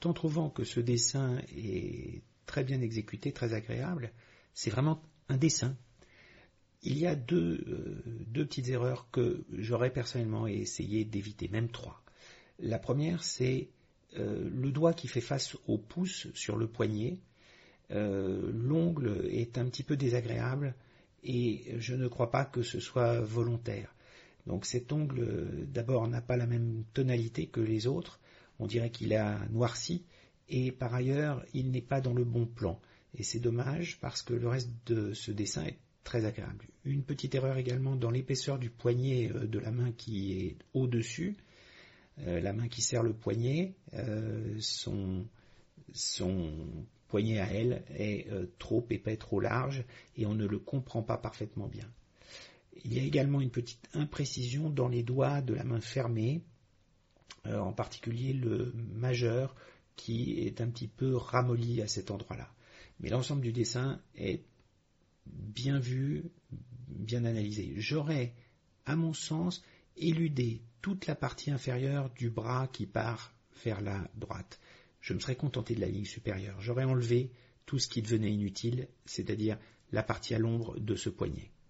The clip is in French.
tout en trouvant que ce dessin est très bien exécuté, très agréable, c'est vraiment un dessin. Il y a deux petites erreurs que j'aurais personnellement essayé d'éviter, même trois. La première, c'est le doigt qui fait face au pouce sur le poignet. L'ongle est un petit peu désagréable et je ne crois pas que ce soit volontaire. Donc cet ongle, d'abord, n'a pas la même tonalité que les autres. On dirait qu'il a noirci et par ailleurs, il n'est pas dans le bon plan. Et c'est dommage parce que le reste de ce dessin est très agréable. Une petite erreur également dans l'épaisseur du poignet de la main qui est au-dessus. La main qui serre le poignet, son poignet à elle est trop épais, trop large, et on ne le comprend pas parfaitement bien. Il y a également une petite imprécision dans les doigts de la main fermée, en particulier le majeur qui est un petit peu ramolli à cet endroit-là. Mais l'ensemble du dessin est bien vu, bien analysé. J'aurais, à mon sens, éludé toute la partie inférieure du bras qui part vers la droite. Je me serais contenté de la ligne supérieure. J'aurais enlevé tout ce qui devenait inutile, c'est-à-dire la partie à l'ombre de ce poignet.